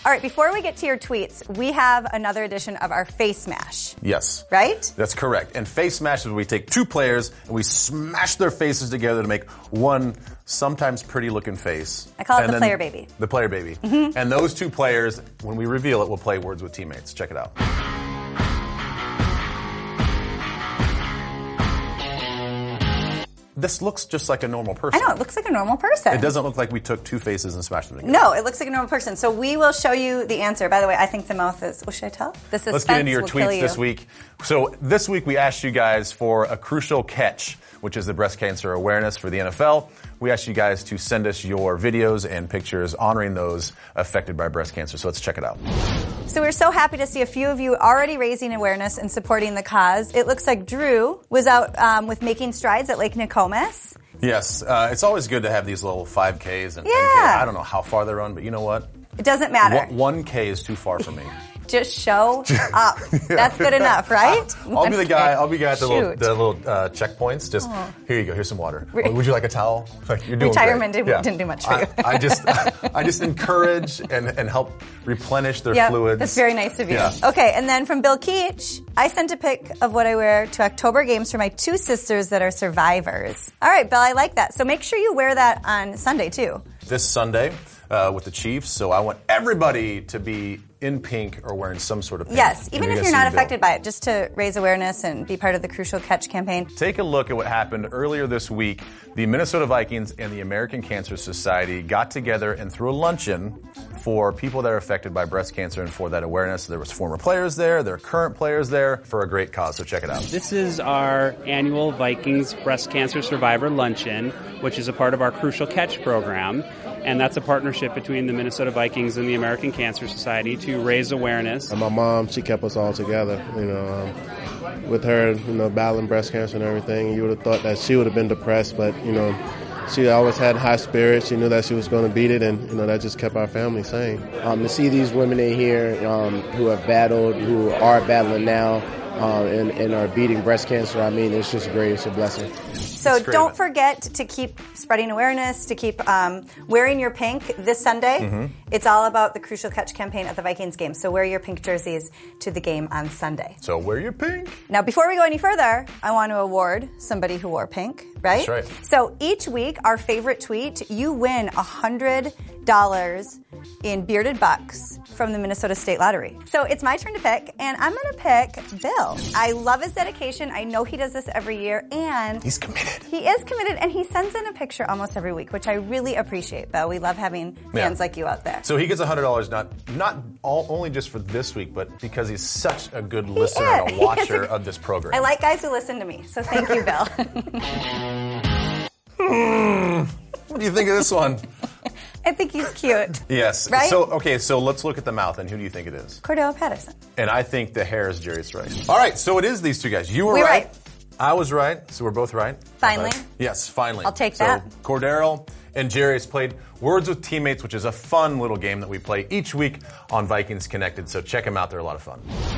All right, before we get to your tweets, we have another edition of our Face Smash. Yes. Right? That's correct. And Face Smash is where we take two players and we smash their faces together to make one sometimes pretty looking face. I call it the player baby. The player baby. Mm-hmm. And those two players, when we reveal it, will play Words with Teammates. Check it out. This looks just like a normal person. I know, it looks like a normal person. It doesn't look like we took two faces and smashed them together. No, it looks like a normal person. So we will show you the answer. By the way, I think the mouth is, should I tell? The suspense Let's get into your will tweets kill you. this week. So this week we asked you guys for a crucial catch, which is the breast cancer awareness for the NFL. We asked you guys to send us your videos and pictures honoring those affected by breast cancer. So let's check it out. So we're so happy to see a few of you already raising awareness and supporting the cause. It looks like Drew was out with Making Strides at Lake Nokomis. Yes, it's always good to have these little 5Ks and 10K. Yeah. I don't know how far they run, but you know what? It doesn't matter. 1K is too far for me. Just show up. That's good enough, right? I'll be the guy. I'll be the guy at the Shoot. little checkpoints. Just here you go. Here's some water. Would you like a towel? Like, you're doing Retirement great. didn't do much for you. I just encourage and help replenish their Yep, fluids. that's very nice of you. Yeah. Okay, and then from Bill Keach, I sent a pic of what I wear to October games for my two sisters that are survivors. All right, Bill, I like that. So make sure you wear that on Sunday too. This Sunday with the Chiefs. So I want everybody to be in pink or wearing some sort of pink. Yes, And even you're if gonna you're not see Bill. affected by it, just to raise awareness and be part of the Crucial Catch campaign. Take a look at what happened earlier this week. The Minnesota Vikings and the American Cancer Society got together and threw a luncheon for people that are affected by breast cancer and for that awareness. There was former players there, there are current players there for a great cause, so check it out. This is our annual Vikings Breast Cancer Survivor Luncheon, which is a part of our Crucial Catch program. And that's a partnership between the Minnesota Vikings and the American Cancer Society to raise awareness. And my mom, she kept us all together, with her, battling breast cancer and everything. You would have thought that she would have been depressed, but, she always had high spirits. She knew that she was going to beat it, and, that just kept our family sane. To see these women in here who have battled, who are battling now, and are beating breast cancer, it's just great. It's a blessing. So don't forget to keep spreading awareness, to keep wearing your pink this Sunday. Mm-hmm. It's all about the Crucial Catch campaign at the Vikings game. So wear your pink jerseys to the game on Sunday. So wear your pink. Now, before we go any further, I want to award somebody who wore pink, right? That's right. So each week, our favorite tweet, you win $100 in bearded bucks from the Minnesota State Lottery. So it's my turn to pick, and I'm going to pick Bill. I love his dedication. I know he does this every year, and he's committed. He is committed, and he sends in a picture almost every week, which I really appreciate, Bill. We love having fans like you out there. So he gets $100 not only just for this week, but because he's such a good listener and a watcher of this program. I like guys who listen to me, so thank you, Bill. What do you think of this one? I think he's cute. Yes. Right? So let's look at the mouth, and who do you think it is? Cordell Patterson. And I think the hair is Jerry Rice. All right, so it is these two guys. You were We're right. right. I was right, so we're both right. Finally. Right. Yes, finally. I'll take that. So Cordero and Jerry's played Words with Teammates, which is a fun little game that we play each week on Vikings Connected. So check them out. They're a lot of fun.